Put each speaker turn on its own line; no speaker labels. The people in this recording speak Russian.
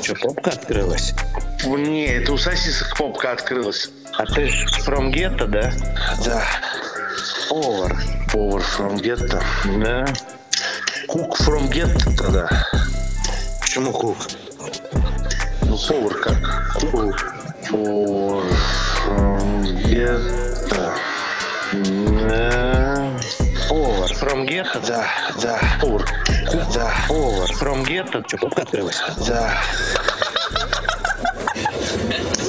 Что, попка открылась?
Не, это у сосисок попка открылась.
А ты ж from ghetto, да?
Да.
Повар.
Повар from ghetto.
Да.
Cook from ghetto тогда.
Почему кук?
Ну, повар как?
Кук.
Повар from ghetto.
Да. Повар from ghetto?
Да, да. Повар. Да.
Повар from ghetto. Что, попка открылась?
Да.